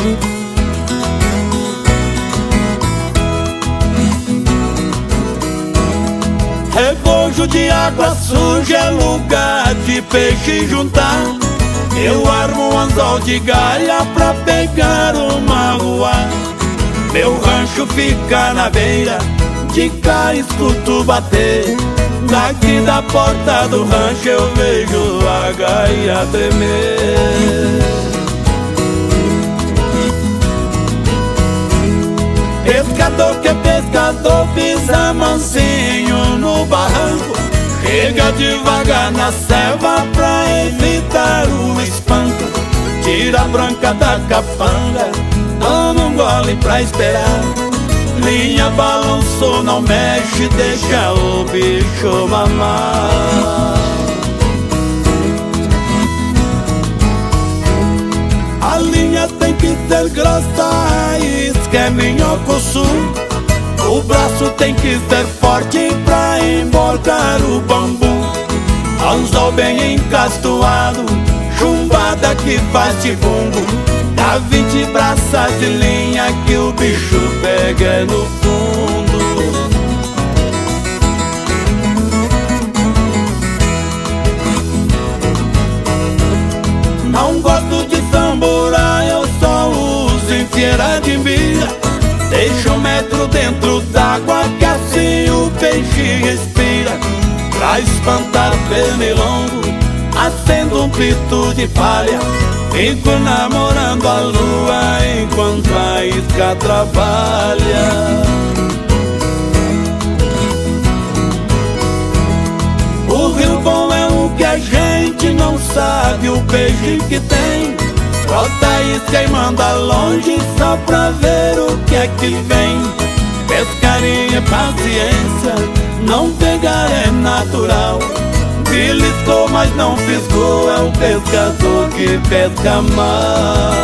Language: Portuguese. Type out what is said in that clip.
Rebojo de água suja é lugar de peixe juntar. Eu armo um anzol de galha pra pegar uma rua. Meu rancho fica na beira, de cá escuto bater. Daqui da porta do rancho eu vejo a gaia tremer. Pescador que é pescador pisa mansinho no barranco. Chega devagar na selva pra evitar o espanto. Tira a branca da capanga, toma um gole pra esperar. Linha balançou, não mexe, deixa o bicho mamar. A linha tem que ser grossa, a raiz que é minhoco sul. O braço tem que ser forte pra emborcar o bambu. Anzol bem encastoado, chumbada que faz de bumbo. Dá 20 braças de linha que o bicho pega no fundo. Não gosto de samburá, eu só uso em fieira de mira. Deixa 1 metro dentro d'água que assim o peixe respira. Pra espantar pernilongo, acendo um pito de palha. Fico namorando a lua enquanto a isca trabalha. O rio bom é o que a gente não sabe, o peixe que tem. Bota a isca e manda longe só pra ver o que é que vem. Pescaria é paciência, não pegar é natural. Beliscou, mas não fisgou, é o pescador que pesca mal.